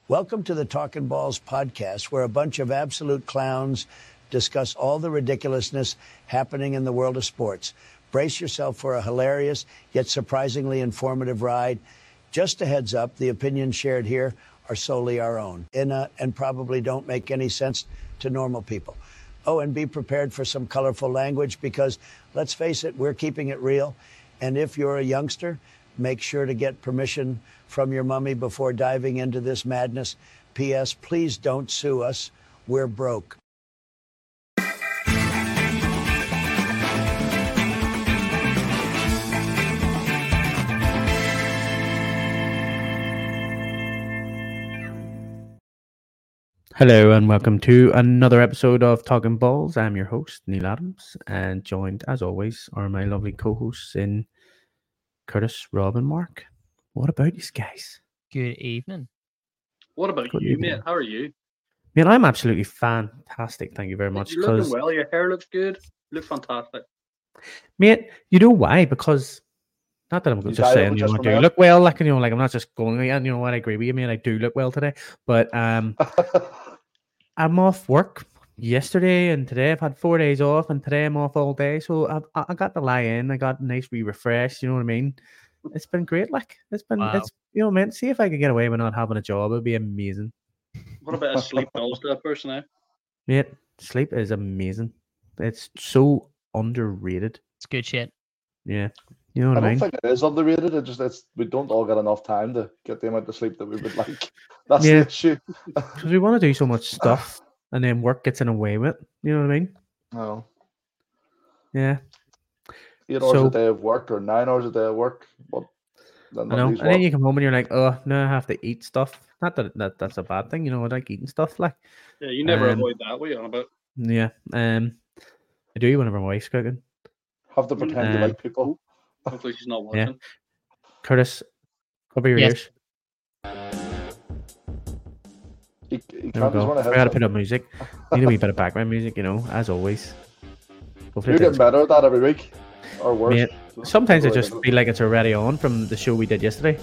Welcome to the Talking Balls podcast, where a bunch of absolute clowns discuss all the ridiculousness happening in the world of sports. Brace yourself for a hilarious yet surprisingly informative ride. Just a heads up, the opinions shared here are solely our own and probably don't make any sense to normal people. Oh, and be prepared for some colorful language because, let's face it, we're keeping it real. And if you're a youngster, make sure to get permission from your mommy before diving into this madness. P.S. Please don't sue us. We're broke. Hello and welcome to another episode of Talking Balls. I'm your host, Neil Adams, and joined, as always, are my lovely co-hosts in Curtis, Rob, and Mark. What about you guys? Good evening. What about you, mate? How are you? Man, I'm absolutely fantastic. Thank you very much. You're looking well. Your hair looks good. You look fantastic. Mate, you know why? Because, not that I'm just saying, I do look well. Like, I'm not just going, what, I agree with you, man. I do look well today. But I'm off work yesterday and today. I've had 4 days off and today I'm off all day. So I got to lie in. I got nice refreshed. You know what I mean? It's been great. Like, it's been, it's, man, see if I could get away with not having a job. It'd be amazing. What about a sleep does to a person now? Mate, sleep is amazing. It's so underrated. It's good shit. Yeah. You know what I mean? I don't think it is underrated. We don't all get enough time to get the amount of sleep that we would like. That's the issue. Because we want to do so much stuff, and then work gets in the way with it. You know what I mean? No. Yeah. 8 hours a day of work or 9 hours a day of work. I know. And then you come home and you're like, oh, no, I have to eat stuff. Not that that's a bad thing. I like eating stuff. Like. Yeah, you never avoid that. What are you on about? Yeah. I do whenever my wife's cooking. Have to pretend you like people. Hopefully she's not watching. Yeah. Curtis, cover your ears. You there we go. I got to put up music. Need a wee bit of background music, as always. Hopefully you're getting better at that every week. Or worse. Mate, sometimes I just feel like it's already on from the show we did yesterday.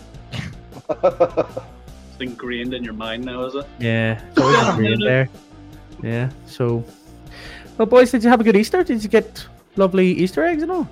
It's ingrained in your mind now, is it? Yeah, it's always ingrained there. Yeah, so... Well, boys, did you have a good Easter? Did you get lovely Easter eggs and all?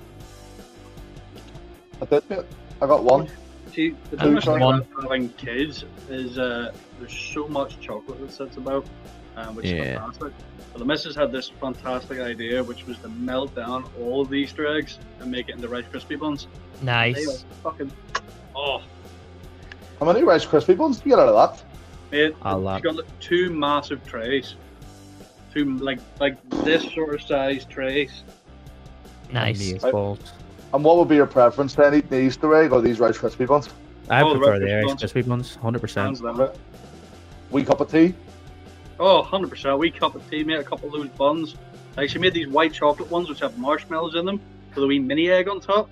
I did, mate. I got one. See, the difference with having kids is there's so much chocolate that sits about, which is fantastic. But the missus had this fantastic idea, which was to melt down all of the Easter eggs and make it into Rice Krispie buns. Nice. They were fucking... Oh. How many Rice Krispie buns did you get out of that? Mate, she got 2 massive trays. 2, like this sort of size trays. Nice. And what would be your preference then, eating the Easter egg or these Rice Krispie buns? I prefer the Rice Krispie buns, 100%. Wee cup of tea? Oh, 100%. Wee cup of tea, mate, a couple of those buns. Like, she made these white chocolate ones which have marshmallows in them with a wee mini egg on top.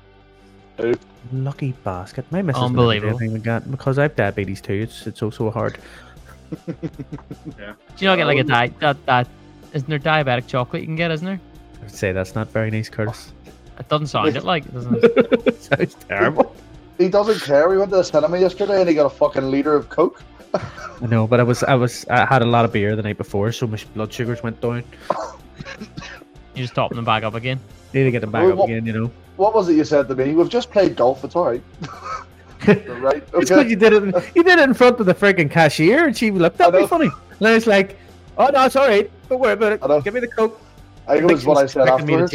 Lucky basket. My missus unbelievable. Like that because I have diabetes too. It's so hard. Yeah. Do you not get like a that isn't there diabetic chocolate you can get, isn't there? I would say that's not very nice, Curtis. It doesn't sound it like, doesn't it? It sounds terrible. He doesn't care. We went to the cinema yesterday and he got a fucking litre of Coke. I know, but I had a lot of beer the night before, so my blood sugars went down. You just top them back up again. Need to get them back up again, What was it you said to me? We've just played golf. It's all right. Right. Okay. It's because you did it in front of the frigging cashier, and she looked at me funny. And I was like, "Oh no, it's all right. Don't worry about it. Give me the Coke." I think it was what I said afterwards.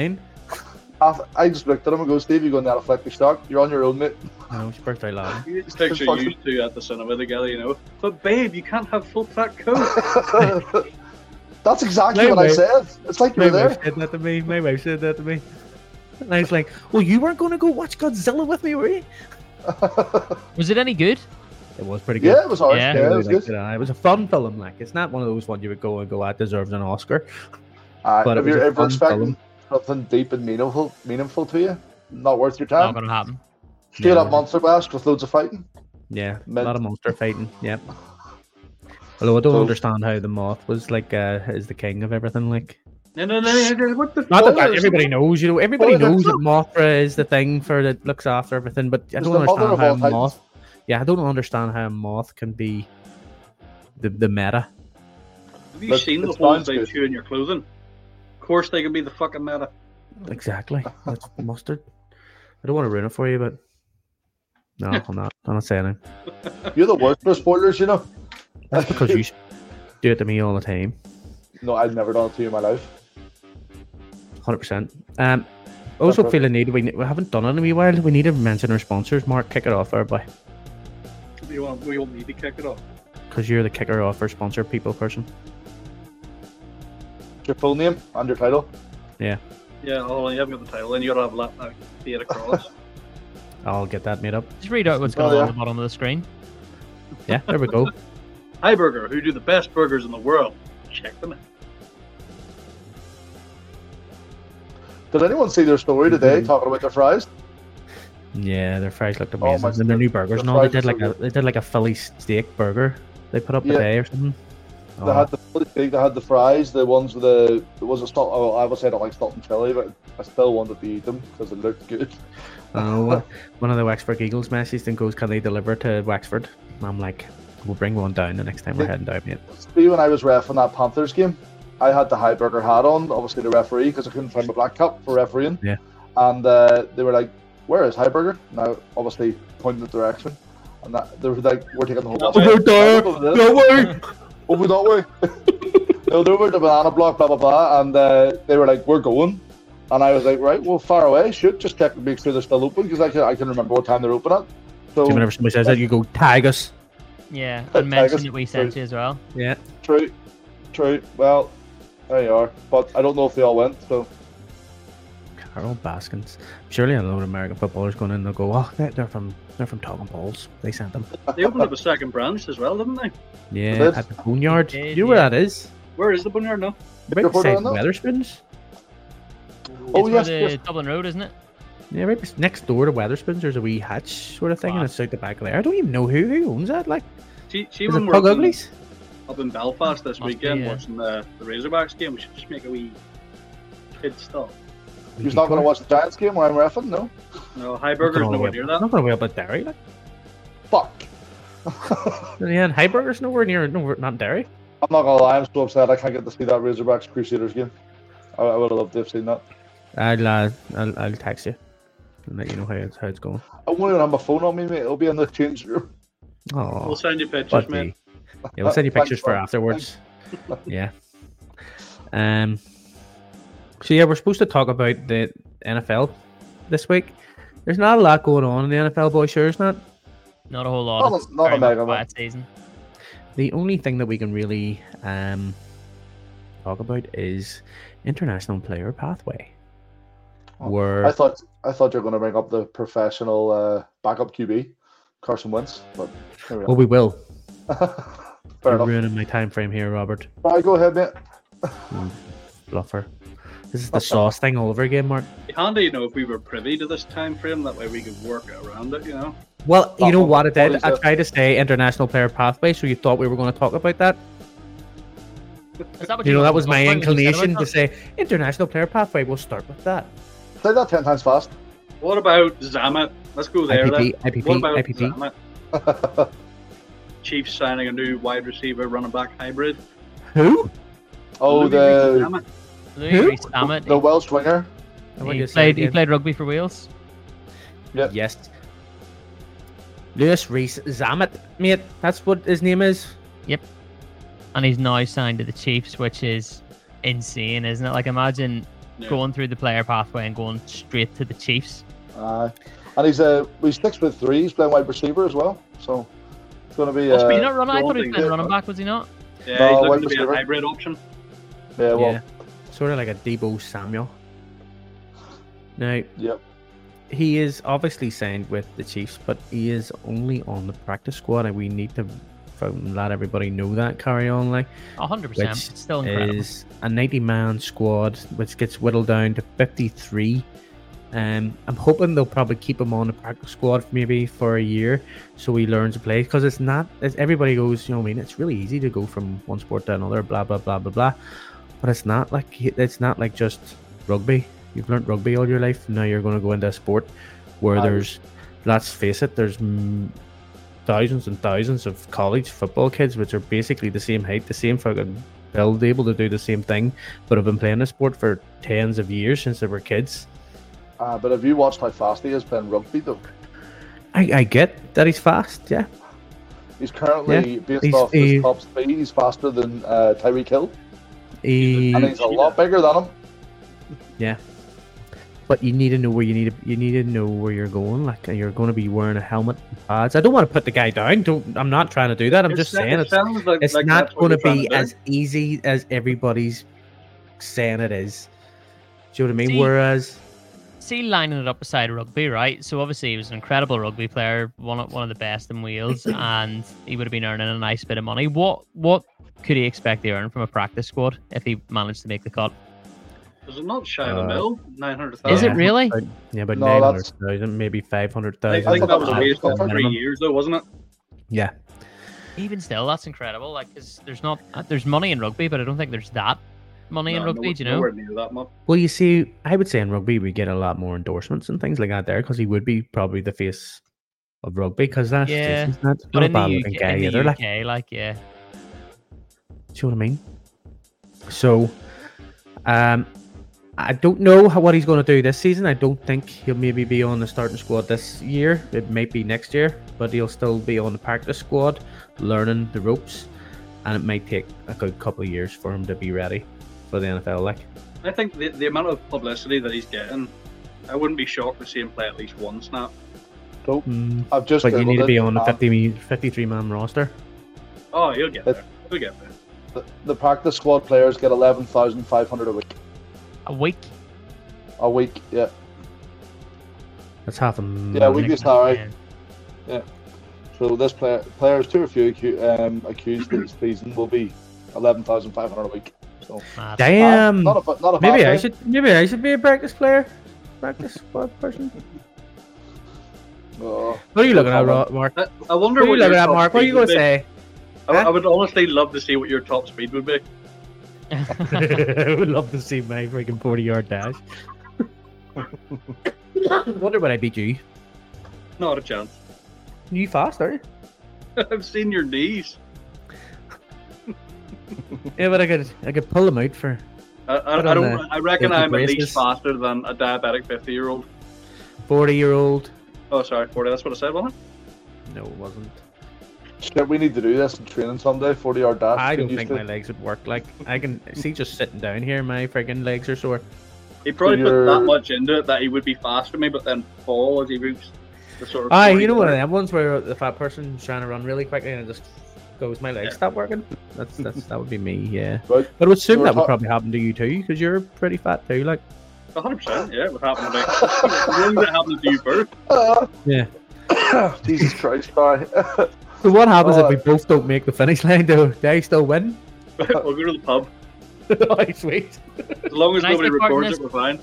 I just looked at him and go, "Steve, you're going down a flight stock. You're on your own, mate." No, it's birthday lad. You just picture you two at the cinema together, But babe, you can't have full fat Coke. That's exactly what I said. It's like you were there. My wife said that to me. And I was like, well, you weren't going to go watch Godzilla with me, were you? Was it any good? It was pretty good. Yeah, it was hard. Yeah, it was good. It was a fun film. Like, it's not one of those ones you would go, that deserves an Oscar. But if you're ever expecting something deep and meaningful to you, not worth your time. Not going to happen. Straight up monster blast with loads of fighting. Yeah, a lot of monster fighting. Yep. Although I don't understand how the moth was like is the king of everything. Like, No. What the? Not that everybody knows. Everybody knows that Mothra is the thing that looks after everything. But I don't understand how a moth. Yeah, I don't understand how a moth can be the meta. Have you seen the holes they chew in your clothing? Of course they can be the fucking meta. Exactly. That's mustard. I don't want to ruin it for you, but no, I'm not saying it. You're the worst for spoilers, you know. That's because you do it to me all the time. No, I've never done it to you in my life. 100%. Also feel a need. We haven't done it in a wee while. We need to mention our sponsors. Mark, kick it off there, boy. We all need to kick it off. Because you're the kicker off or sponsor people person. Your full name and your title. Yeah. Yeah, oh, you haven't got the title, and you gotta have the it across. I'll get that made up. Just read out what's going on at the bottom of the screen. Yeah, there we go. Hi Burger, who do the best burgers in the world. Check them out. Did anyone see their story today talking about their fries? Yeah, their fries looked amazing. And their new burgers and all. They did like a Philly steak burger they put up today or something. They had the Philly steak, they had the fries, the ones with I would say I don't like salt and chili, but I still wanted to eat them because it looked good. One of the Wexford Eagles messages and goes, can they deliver to Wexford? And I'm like, we'll bring one down the next time we're heading down, mate. See, when I was ref in that Panthers game, I had the High Burger hat on, obviously the referee, because I couldn't find my black cap for refereeing. Yeah. And they were like, where is High Burger? Now, obviously, pointing the direction. And they were like, we're taking the whole over there! No way! Over that way. No, they were the banana block, blah, blah, blah. And they were like, we're going. And I was like, right, well, far away. Shoot, just check to make sure they're still open, because I can remember what time they're open at. So whenever somebody says that, you go, tag us. Yeah, and mention that we sent you as well. Yeah. True. Well, there you are. But I don't know if they all went, so. Carol Baskins. Surely a load of American footballers going in, they'll go, oh, they're from Talking Balls. They sent them. They opened up a second branch as well, didn't they? Yeah, at the Boneyard. You know where that is? Where is the Boneyard now? Right beside Wetherspoons. Oh, yes, the Dublin Road, isn't it? Yeah, right next door to Wetherspoons, there's a wee hatch sort of thing, and it's out the back there. I don't even know who ons that. Like, see when we're up in Belfast this weekend watching the Razorbacks game, we should just make a wee kid stop. You're not going to watch the Giants game where I'm reffing, no? No, High Burger's nowhere near that. I'm not going to be up at Derry, like. Fuck. Yeah, and High Burger's nowhere near, not Derry. I'm not going to lie, I'm so upset I can't get to see that Razorbacks Crusaders game. I would have loved to have seen that. I'll text you and let you know how it's going. I won't even have my phone on me, mate. It'll be in the change room. Oh, we'll send you pictures, mate. Yeah, we'll send you pictures for afterwards. Yeah. So yeah, we're supposed to talk about the NFL this week. There's not a lot going on in the NFL, boy. Sure, it's not. Not a whole lot. It's not a mega quiet season. The only thing that we can really talk about is international player pathway. I thought you were going to bring up the professional backup QB, Carson Wentz, but well, we will. You're ruining my time frame here, Robert. Right, go ahead, mate. Bluffer. This is the sauce thing all over again, Mark. It'd be handy, you know, if we were privy to this time frame, that way we could work around it, you know. Well, you know what it did? I tried to say international player pathway, so you thought we were going to talk about that. Is that what that was my inclination to say international player pathway. We'll start with that. Say that 10 times fast. What about Zamet? Let's go there. IPP. Zamet? Chiefs signing a new wide receiver running back hybrid. Who? Oh, the Welsh winger. He played rugby for Wales. Yep. Yes. Lewis Reese Zamet, mate. That's what his name is. Yep. And he's now signed to the Chiefs, which is insane, isn't it? Like, imagine going through the player pathway and going straight to the Chiefs. And he's 6'3". He's playing wide receiver as well, so it's going to be. I thought he was playing running back, was he not? Yeah, he's looking to be a hybrid option. Yeah, well, sort of like a Deebo Samuel. Now, yep. He is obviously signed with the Chiefs, but he is only on the practice squad, and we need to let everybody know that. Carry on, like 100%. It's still incredible. Is a 90-man squad, which gets whittled down to 53. I'm hoping they'll probably keep him on the practice squad maybe for a year, so he learns to play. Because it's not, as everybody goes, you know what I mean? It's really easy to go from one sport to another, blah blah blah blah blah. But it's not like just rugby. You've learned rugby all your life. Now you're going to go into a sport where there's, let's face it, there's thousands and thousands of college football kids, which are basically the same height, the same fucking build, able to do the same thing, but have been playing the sport for tens of years since they were kids. But have you watched how fast he is playing rugby, though? I get that he's fast, yeah. He's currently, based off his top speed, he's faster than Tyreek Hill. And he's a lot bigger than him. Yeah. But you need to know where you need to know where you're going. Like, you're going to be wearing a helmet and pads. I don't want to put the guy down. I'm not trying to do that. I'm just saying it's not going to be as easy as everybody's saying it is. Do you know what I mean? Whereas, lining it up beside rugby, right? So obviously he was an incredible rugby player, one of the best in Wales, and he would have been earning a nice bit of money. What could he expect to earn from a practice squad if he managed to make the cut? Was it not shy of a mil? 900,000. Is it really? Yeah, but no, 900,000, maybe 500,000. I think that was a waste for 3 years, though, wasn't it? Yeah. Even still, that's incredible. Like, because there's money in rugby, but I don't think there's that money in rugby. Do you know? Nowhere near that much. Well, you see, I would say in rugby we get a lot more endorsements and things like that there, because he would be probably the face of rugby. Because that's he's not a bad looking guy either. Like, yeah. Do you know what I mean? So, I don't know what he's going to do this season. I don't think he'll maybe be on the starting squad this year. It might be next year, but he'll still be on the practice squad, learning the ropes, and it might take a good couple of years for him to be ready for the NFL. Like, I think the amount of publicity that he's getting, I wouldn't be shocked to see him play at least one snap. Nope. I've just. But you need to be on the 53-man roster. Oh, he'll get there. He'll get there. The practice squad players get 11,500 a week. A week? A week, yeah. That's half a million. Yeah, weekly salary. Yeah. So this players too few accused this season will be 11,500 a week. So damn. Not a maybe I should be a practice player, practice squad person. What are you looking at, Mark? I wonder what are you looking at, Mark? What are you going to say? I would honestly love to see what your top speed would be. I would love to see my freaking 40-yard dash. Wonder when I beat you. Not a chance. You fast, are you? I've seen your knees. Yeah, but I could pull them out for. I reckon I'm at least faster than a diabetic 50-year-old. 40-year-old. Oh, sorry, 40. That's what I said, wasn't it? No, it wasn't. Shit, we need to do this in training someday. 40-yard dash. I don't think my legs would work. Like, I can see just sitting down here, my friggin' legs are sore. He probably put that much into it that he would be faster than me, but then fall as he moves. The sort of you know one of them ones where the fat person's trying to run really quickly and it just goes, my legs stop working. That would be me, yeah. But I would assume that would probably happen to you too, because you're pretty fat too, like. 100%, yeah, it would happen to me. It happened to you first. Yeah. Jesus Christ, sorry. So what happens if we both don't make the finish line? Do they still win? We'll go to the pub. Oh, sweet. As long as nobody records it, we're fine.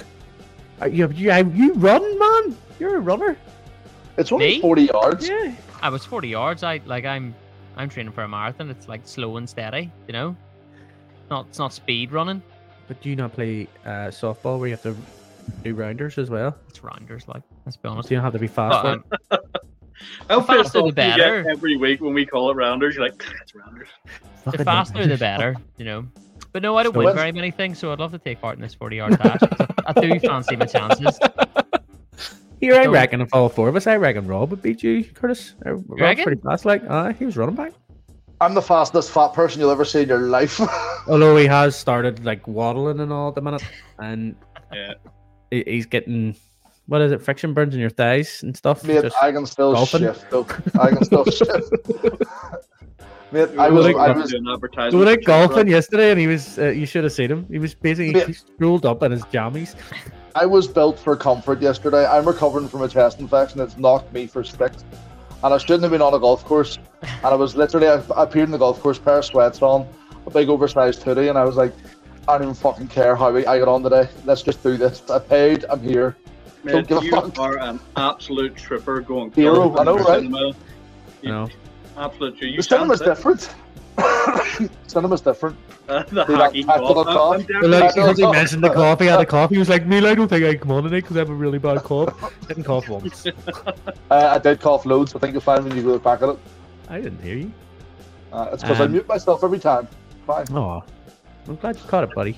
You run, man. You're a runner. It's only 40 yards. Yeah. I was 40 yards. I'm training for a marathon. It's like slow and steady, you know. It's not speed running. But do you not play softball where you have to do rounders as well? It's rounders, like, let's be honest. So you don't have to be fast. How faster the better. Every week when we call it rounders, you're like, it's rounders. The faster the better, you know. But no, I don't win very many things, so I'd love to take part in this 40-yard dash. I do fancy my chances. Here, I reckon if all four of us, I reckon Rob would beat you, Curtis. Rob's pretty fast, like, he was running back. I'm the fastest fat person you'll ever see in your life. Although he has started, like, waddling and all at the minute, and he's getting... What is it? Friction burns in your thighs and stuff. Mate, I can still shift though. I can still shift. Mate, I was doing advertising. We were like golfing yesterday, and he was. You should have seen him. He was basically he rolled up in his jammies. I was built for comfort yesterday. I'm recovering from a chest infection. It's knocked me for 6, and I shouldn't have been on a golf course. And I was literally, I appeared in the golf course, pair of sweats on, a big oversized hoodie, and I was like, I don't even fucking care how I get on today. Let's just do this. I paid. I'm here. Man, you are an absolute tripper going. Hero, I know, right? No. Absolute. The cinema's different. Cinema's different. The See hockey that tactical cough. cough? I'm Well, like, definitely- because he mentioned the cough, he had a cough. He was like, Neil, I don't think I can come on today because I have a really bad cough. Didn't cough once. I did cough loads. I think you'll find when you go back at it. I didn't hear you. It's because I mute myself every time. Fine. Oh, I'm glad you caught it, buddy.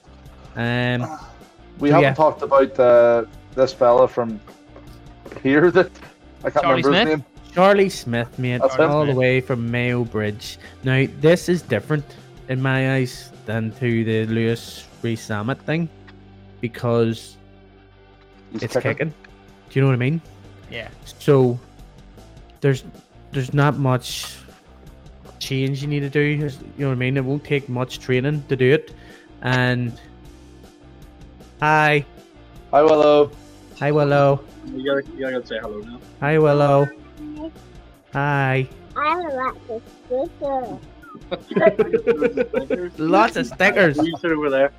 We So, haven't yeah. talked about this fella from here that I can't Charlie remember Smith? his name. Charlie Smith, mate, That's all him. the way from Mayo Bridge. Now, this is different in my eyes than to the Lewis Rees-Zammit thing because He's it's kicking. Do you know what I mean? Yeah. So there's not much change you need to do. You know what I mean? It won't take much training to do it. And hi Willow. Willow, You gotta say hello now. hi Willow, hi. I like the sticker. Lots of stickers. You sit over there.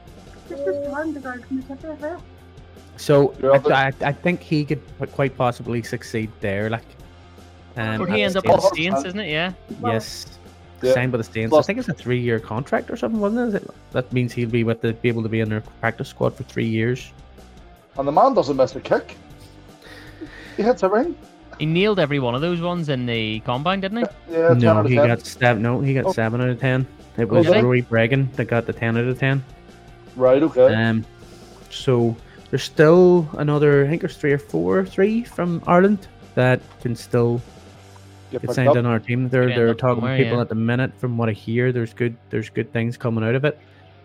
So You're up I think he could quite possibly succeed there. Like, Would he at end the up with the States. Saints, isn't it? Yeah. Yes. Yeah. Signed by the States. Plus- I think it's a 3-year contract or something, wasn't it? That means he'll be be able to be in their practice squad for 3 years. And the man doesn't miss a kick. He hits everything. He nailed every one of those ones in the combine, didn't he? Yeah, 10 No, out of he 10. got 7. No, he got Oh. 7 out of 10. It was did he? Rory Bregan that got the 10 out of 10. Right, okay. So there's still another. I think there's 3 from Ireland that can still Get get picked signed up. on our team. Could end They're up talking to somewhere, people yeah. at the minute. From what I hear, there's good things coming out of it.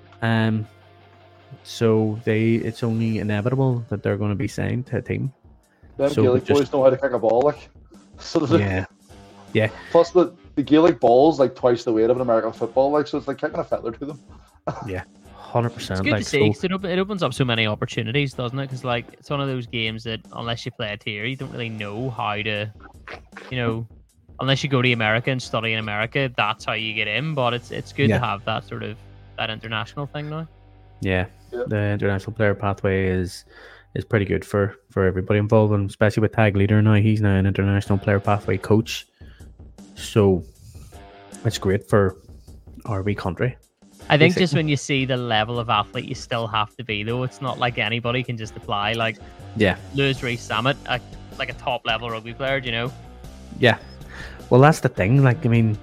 So it's only inevitable that they're going to be signed to a team. Them so Gaelic just- boys know how to kick a ball, like. So Yeah, Plus, the Gaelic ball's like twice the weight of an American football, like, so it's like kicking a feather to them. 100%. It's good like, to see. so- 'Cause it opens up so many opportunities, doesn't it? Because like it's one of those games that unless you play it here, you don't really know how to, unless you go to America and study in America, that's how you get in. But it's good Yeah. to have that sort of that international thing now. Yeah, Yeah. the international player pathway is pretty good for everybody involved, and especially with Tag Leader now. He's now an international player pathway coach, so it's great for our wee country. I think just Basically. when you see the level of athlete you still have to be, though, it's not like anybody can just apply. Like Yeah, Lewis Rees-Zammit, like a top level rugby player, do you know? yeah. Well, that's the thing. Like, I mean,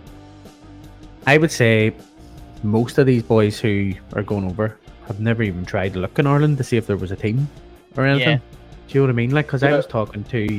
I would say most of these boys who are going over have never even tried to look in Ireland to see if there was a team or anything. Yeah. Do you know what I mean? Like, because I Yeah. was talking to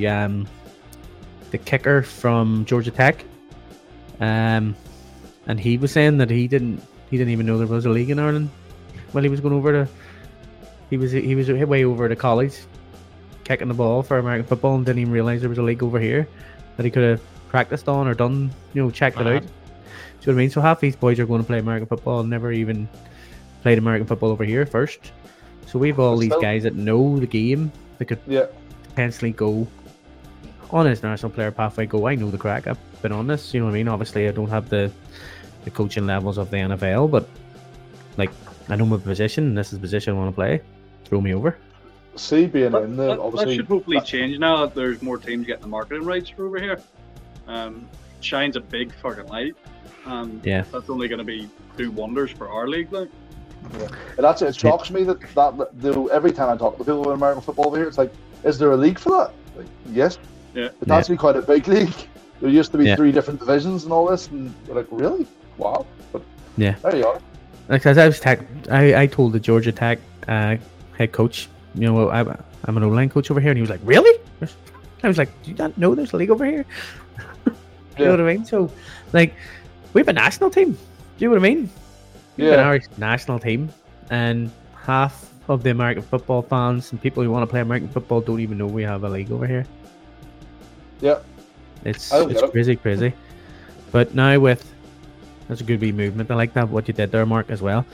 the kicker from Georgia Tech, and he was saying that he didn't even know there was a league in Ireland. Well, he was going over to he was way over to college, kicking the ball for American football, and didn't even realize there was a league over here that he could have practiced on or done, checked it out. Mad. Do you know what I mean? So half these boys are going to play American football and never even played American football over here first. So we've all But these still- guys that know the game that could Yeah. potentially go on his national player pathway. Go, I know the crack. I've been on this. You know what I mean? Obviously, I don't have the coaching levels of the NFL, but like I know my position. And this is the position I want to play. Throw me over. See, being That, in there, that, that obviously. should hopefully change now that there's more teams getting the marketing rights for over here. Shine's a big fucking light. Yeah. That's only going to do wonders for our league. Like, And that's it. It shocks me that every time I talk to people about American football over here, it's like, is there a league for that? Like, yes. Yeah. It's Yeah. actually quite a big league. There used to be Yeah. 3 different divisions and all this, and we're like, really? Wow. But Yeah. there you are. Because I told the Georgia Tech head coach, I'm an O-line coach over here, and he was like, really? I was like, do you not know there's a league over here? You know what I mean? So, like, we have a national team. Do you know what I mean? We have an Yeah. Irish national team, and half of the American football fans and people who want to play American football don't even know we have a league over here. Yeah. It's I don't get it. crazy. But now that's a good wee movement. I like that what you did there, Mark, as well.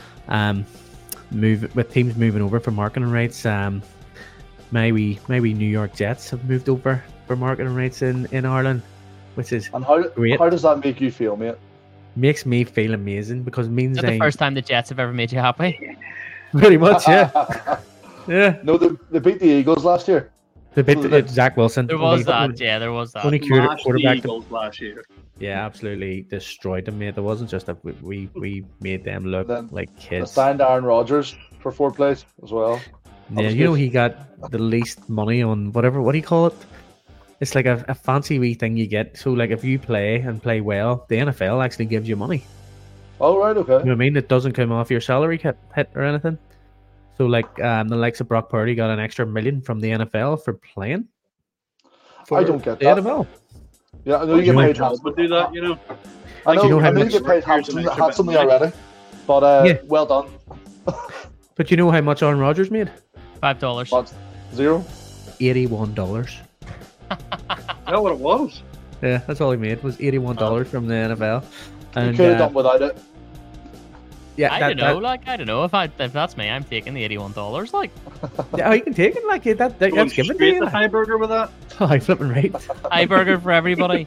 With teams moving over for marketing rights. My wee New York Jets have moved over for marketing rights in Ireland, which is And how Great. does that make you feel, mate? makes me feel amazing because it means Is that the I first time the Jets have ever made you happy? pretty much yeah. No, they beat the Eagles last year. The bit Zach Wilson. There was that. Yeah, there was that. Only Smashed the quarterback. Eagles last year. Yeah, absolutely destroyed them, mate. It wasn't just that we made them look Then like I kids. signed Aaron Rodgers for 4 plays as well. Yeah, was you know good. he got the least money on whatever. What do you call it? It's like a fancy wee thing you get. So like if you play and play well, the NFL actually gives you money. Oh, right, okay. You know what I mean? It doesn't come off your salary hit or anything. So like the likes of Brock Purdy got an extra $1 million from the NFL for playing. I don't get the that. NFL. Yeah, I know you get My paid job handsomely. would do that, you know. I know, Do you know how I know you much- get paid Here's an extra bit handsomely of money. already. But Yeah. well done. But you know how much Aaron Rodgers made? $5. But 0. $81. Is that what it was? Yeah, that's all he made was $81 from the NFL. You And could have done without it. yeah, I don't know. Like, I don't know if that's me. I'm taking the $81. Like, yeah, you can take it like that. Going That's given to straight you. to Like. Heiberger with that? I flipping right, high burger for everybody.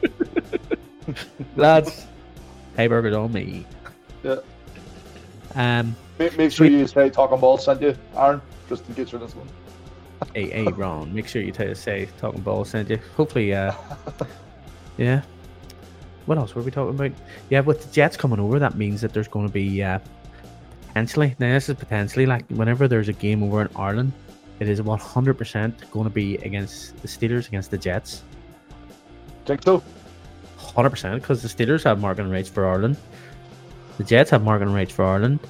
lads. Hey, burgers on me. Yeah. Make Make sure you say Talking Ball sent you, Aaron, just in case you're this one. hey, Ron. Make sure you say Talking Ball sent you. Hopefully, yeah. What else were we talking about? Yeah, with the Jets coming over, that means that there's going to be potentially. Now, this is potentially like whenever there's a game over in Ireland, it is 100% going to be against the Steelers against the Jets. Think so? 100% because the Steelers have marketing rights for Ireland. The Jets have marketing rights for Ireland.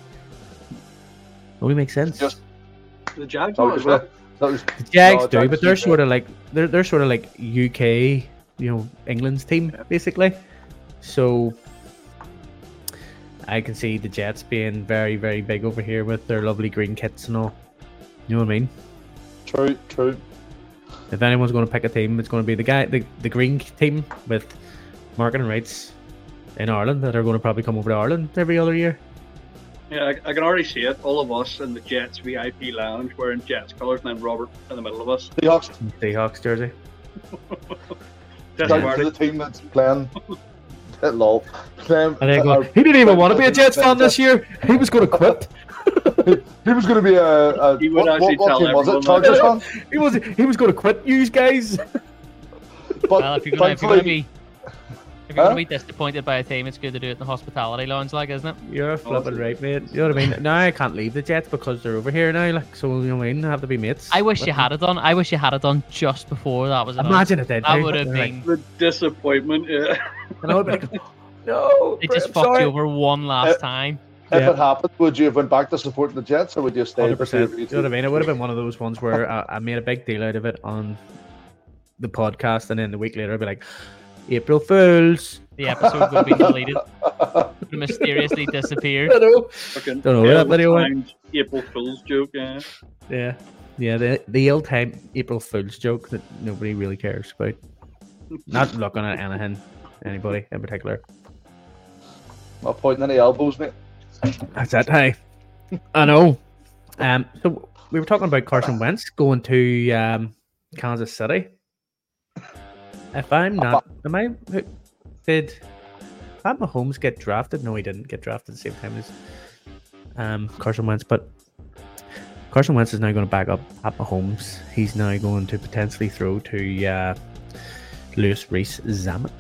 Only makes sense. Just The Jags that one was as well. The Jags no, do, Jags but they're do. sort of like they're sort of like UK, England's team basically. So I can see the Jets being very, very big over here with their lovely green kits and all. You know what I mean? True. If anyone's going to pick a team, it's going to be the green team with marketing rights in Ireland that are going to probably come over to Ireland every other year. Yeah, I can already see it. All of us in the Jets VIP lounge wearing Jets colours, and then Robert in the middle of us. Seahawks. Seahawks jersey. Just Like, wearing the team that's playing. Lol. And they go, he didn't even want to be a Jets fan this year. He was going to quit. He was going to be a He would what actually tell team was it? everyone Chargers that. fan? He was going to quit, you guys. But Well, if you're gonna thankfully, be Huh? disappointed by a team, it's good to do it in the hospitality lounge, like, isn't it? You're flipping right, mate. You know what I mean? Now I can't leave the Jets because they're over here now. Like, so you know what I mean? I have to be mates. I wish you had it done. I wish you had it done just before that was announced. Imagine it did. That dude. would have They're like, been. The disappointment, yeah. and I would be like, no, They Brett, just I'm fucked sorry. you over one last time. if Yeah. it happened, would you have went back to supporting the Jets, or would you stay? 100%. You know what I mean? It would have been one of those ones where I made a big deal out of it on the podcast, and then the week later I'd be like, April Fools. The episode would be deleted. It mysteriously disappeared. I know. Fucking Don't know where that video went. timed April Fool's joke, yeah. Yeah, the ill-timed April Fool's joke that nobody really cares about. Not looking at anybody in particular. Not pointing any elbows, mate. That's it. Hey, I know. So we were talking about Carson Wentz going to Kansas City. If I'm not, did Pat Mahomes get drafted? No, he didn't get drafted at the same time as Carson Wentz. But Carson Wentz is now going to back up Pat Mahomes. He's now going to potentially throw to Lewis Reese Zamet.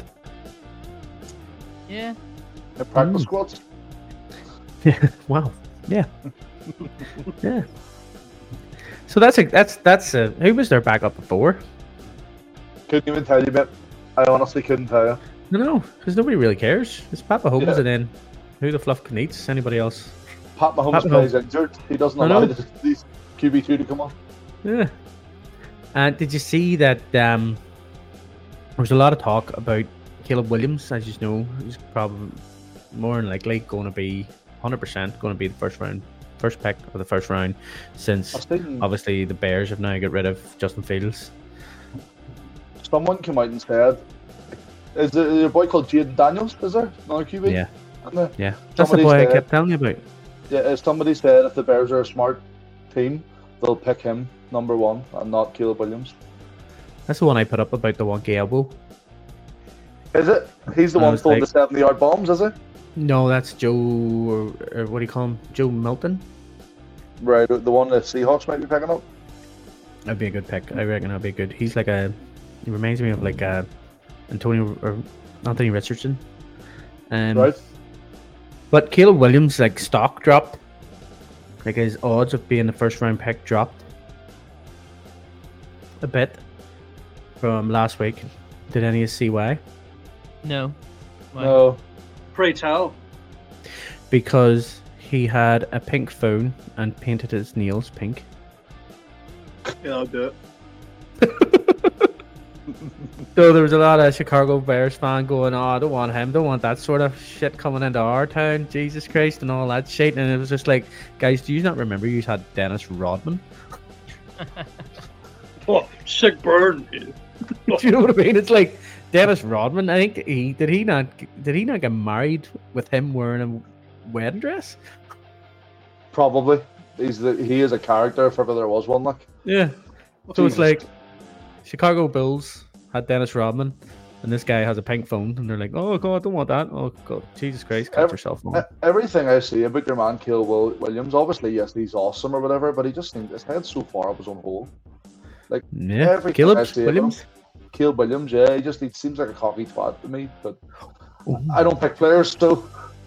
Yeah. The practice squads. Wow. Yeah. Yeah. So that's who was their backup before? Couldn't even tell you, mate. I honestly couldn't tell you. No, because nobody really cares. It's Pat Mahomes, Yeah. and then who the fluff can eat? Anybody else? Pat Mahomes Pat plays injured. He doesn't I allow know. these QB2 to come on. Yeah. And did you see that there was a lot of talk about Caleb Williams? As you know, he's probably more than likely going to be 100% going to be the first pick of the first round, since I've seen obviously the Bears have now got rid of Justin Fields. someone came out and said, is there a boy called Jaden Daniels, is there? Another QB? Yeah. Isn't there? Yeah, that's the Somebody boy I said- kept telling you about. Yeah, as somebody said, if the Bears are a smart team, they'll pick him number one and not Caleb Williams. That's the one I put up about the wonky elbow. Is it? He's the I one was throwing like- the 70-yard bombs, is it? No, that's Joe, or what do you call him? Joe Milton? Right, the one that Seahawks might be picking up. That'd be a good pick. I reckon that'd be good. He's like he reminds me of like Anthony Richardson. Right. But Caleb Williams, like, stock dropped. Like, his odds of being the first round pick dropped a bit from last week. Did any of you see why? No. Why? No. Pray tell. Because he had a pink phone and painted his nails pink. Yeah, I'll do it. So there was a lot of Chicago Bears fan going, "Oh, I don't want him. Don't want that sort of shit coming into our town. Jesus Christ," and all that shit. And it was just like, guys, do you not remember you had Dennis Rodman? Oh, sick burn. Do you know what I mean? It's like Dennis Rodman. I think did he not get married with him wearing a wedding dress? Probably. He is a character if ever there was one. Like. Yeah. So it's like Chicago Bulls had Dennis Rodman, and this guy has a pink phone, and they're like, "Oh God, don't want that." Oh God, Jesus Christ, catch yourself on. Everything I see about your man, Caleb Williams, obviously, yes, he's awesome or whatever, but he just seems his head's so far up his own hole. Like Caleb Williams. Caleb Williams, yeah, he seems like a cocky twat to me, but I don't pick players, so.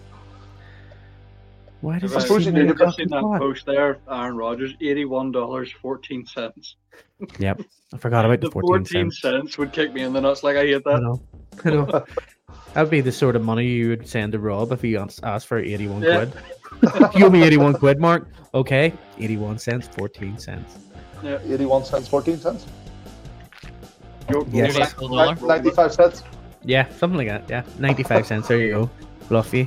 Why does I've seen that post there, Aaron Rodgers, $81.14. Yep, I forgot about the 14 cents would kick me in the nuts. Like, I hate that. I know. That'd be the sort of money you would send to Rob if he asked for 81 quid. You owe me 81 quid, Mark. Okay, 81 cents, 14 cents. Yeah, 81 cents, 14 cents. Yes. 95 cents. Yeah, something like that. Yeah, 95 cents. There you go, Fluffy.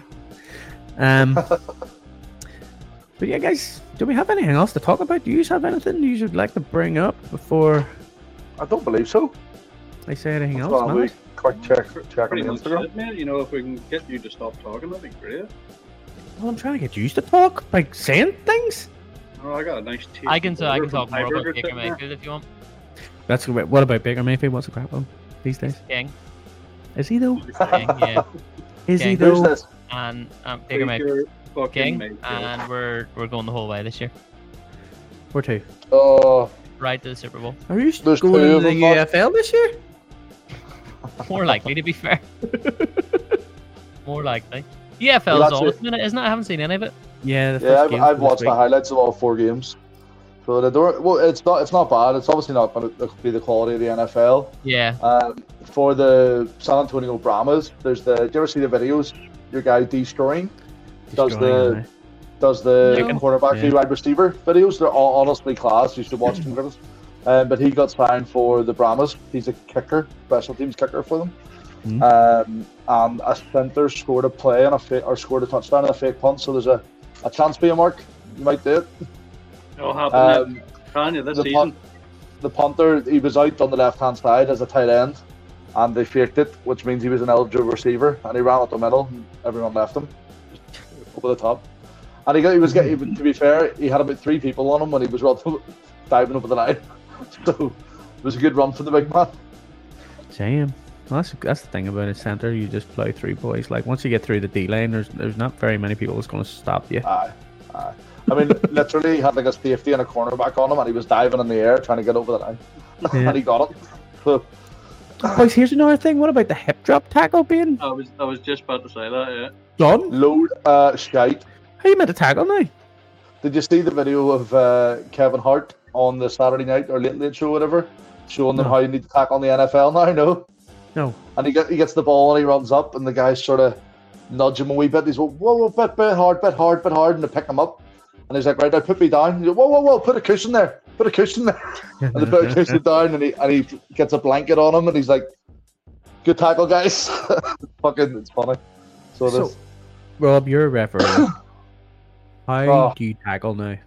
But yeah, guys, do we have anything else to talk about? Do you have anything you should like to bring up before? I don't believe so. I say anything else, man? Quick check on Pretty the much Instagram. it, man. You know, if we can get you to stop talking, that'd be great. Well, I'm trying to get used to talk by saying things. Oh, I got a nice tea. I can talk more about Baker Mayfield if you want. That's great. What about Baker Mayfield? What's the crap on these days? King. Is he though? King, yeah. Is he King. though? And Baker Mayfield. King, and we're going the whole way this year. Where to? Oh, right to the Super Bowl. Are you going to the UFL this year? More likely, to be fair. More likely. UFL is always in it, isn't it? I haven't seen any of it. Yeah, I've watched the highlights of all 4 games. So it's not bad. It's obviously not going to be the quality of the NFL. Yeah. For the San Antonio Brahmas, do you ever see the videos? Your guy destroying. Does the quarterback wide receiver videos? They're all honestly class. You should watch them. But he got signed for the Brahmas. He's a kicker, special teams kicker for them. And a center scored a play or scored a touchdown on a fake punt. So there's a chance for you, Mark. You might do it. It'll happen. This season. The punter, he was out on the left-hand side as a tight end, and they faked it, which means he was an eligible receiver, and he ran up the middle, and everyone left him. Over the top, and he was getting. To be fair, he had about 3 people on him when he was diving over the line. So it was a good run for the big man. Damn, well, that's the thing about a centre. You just plow through boys. Like once you get through the D lane, there's not very many people that's going to stop you. Aye. I mean, literally, he had like a safety and a cornerback on him, and he was diving in the air trying to get over the line, and he got it. So, boys, here's another thing. What about the hip drop tackle being? I was just about to say that. Yeah. Done? Load shite. How you meant to tackle now? Did you see the video of Kevin Hart on the Saturday night or Late Show, whatever, showing them how you need to tackle in the NFL now? No. And he gets the ball and he runs up, and the guys sort of nudge him a wee bit. He's like, whoa, bit hard, and they pick him up. And he's like, right, now put me down. He's like, whoa, put a cushion there. And they put a cushion down, and he gets a blanket on him, and he's like, good tackle, guys. Fucking, it's funny. So Rob, you're a referee. How do you tackle now?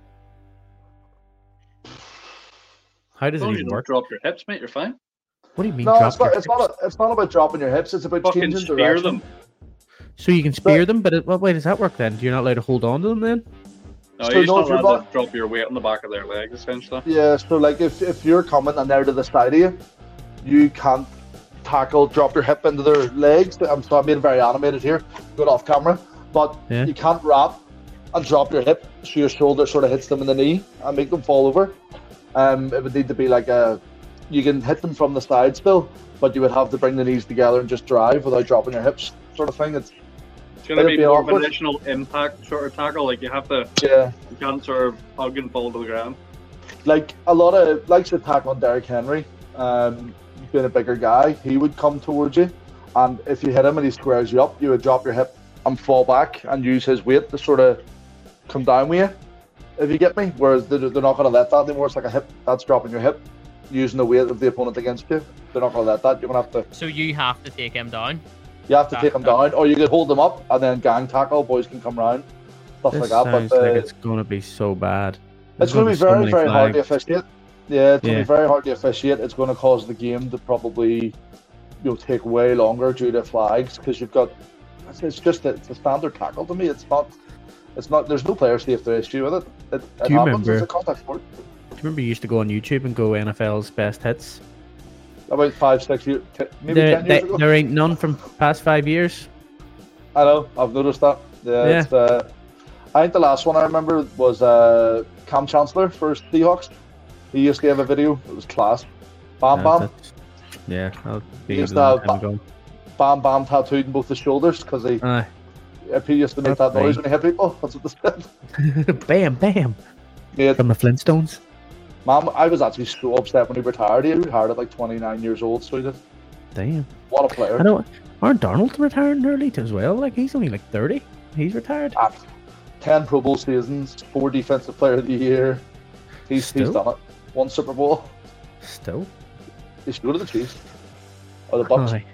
How does it even work? Drop your hips, mate. You're fine. What do you mean? No, it's not about dropping your hips. It's about fucking changing spear direction. them. So you can spear them, but what way does that work then? You're not allowed to hold on to them then? No, you're not allowed to drop your weight on the back of their legs, essentially. Yeah, so like if you're coming and they're to the side of you, you can't drop your hip into their legs. I'm made it very animated here, good off camera, but you can't wrap and drop your hip so your shoulder sort of hits them in the knee and make them fall over. It would need to be like you can hit them from the side still, but you would have to bring the knees together and just drive without dropping your hips, sort of thing. It's going to be more awkward. of an additional impact sort of tackle. Like you have to, you can't sort of hug and fall to the ground. Like a lot of, like the tackle on Derrick Henry, being a bigger guy, he would come towards you, and if you hit him and he squares you up, you would drop your hip and fall back and use his weight to sort of come down with you, if you get me. Whereas they're not going to let that anymore. It's like a hip, that's dropping your hip, using the weight of the opponent against you. They're not going to let that. You're going to have to. So you have to take him down. You have to take him down, or you could hold them up and then gang tackle. Boys can come round, stuff This like that. sounds But like it's going to be so bad. it's going to be so very, many very hard to flags. officiate. Yeah, it's going to be very hard to officiate. It's going to cause the game to probably, take way longer due to flags, because you've got. It's just it's a standard tackle to me. It's not. There's no player safety issue with it. It Do you happens. remember- It's a contact sport. Do you remember you used to go on YouTube and go NFL's best hits? About 5-6 years, maybe 10 years ago. There ain't none from past 5 years. I know. I've noticed that. Yeah. It's, I think the last one I remember was Cam Chancellor for Seahawks. He used to have a video. It was class. Bam Bam. Yeah, I'll be He used a long to time have ago. Bam Bam tattooed in both his shoulders because he used to make that noise when he hit people. That's what they said. Bam, bam. Yeah. From the Flintstones. Man, I was actually so upset when he retired. He retired at like 29 years old, so he did. Damn. What a player. I know. Aren't Darnold retiring early as well? Like, he's only like 30. He's retired. 10 Pro Bowl seasons, 4 Defensive Player of the Year. He's done it. 1 Super Bowl. Still. He should go to the Chiefs. Or the Bucks. Aye.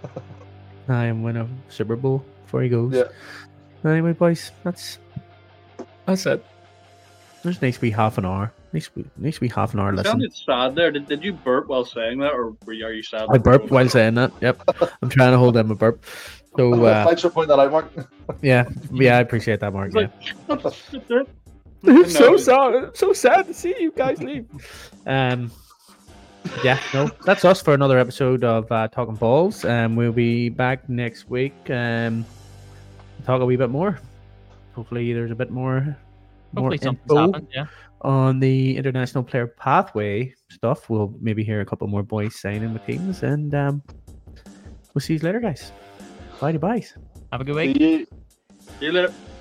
I am win a Super Bowl before he goes. Yeah. Anyway, boys, that's it. There's nice wee half an hour. Nice wee half an hour You listen. sounded sad there. Did you burp while saying that, or are you sad? I burped while saying that. Yep. I'm trying to hold in my burp. So Thanks for pointing that out, Mark. yeah, I appreciate that, Mark. Yeah. It's So sad to see you guys leave. Yeah, no, that's us for another episode of Talking Balls. We'll be back next week. Talk a wee bit more. Hopefully, there's a bit more Hopefully something's info happened. Yeah. on the international player pathway stuff. We'll maybe hear a couple more boys signing with teams, and we'll see you later, guys. Bye, bye. Have a good week. See you. See you later.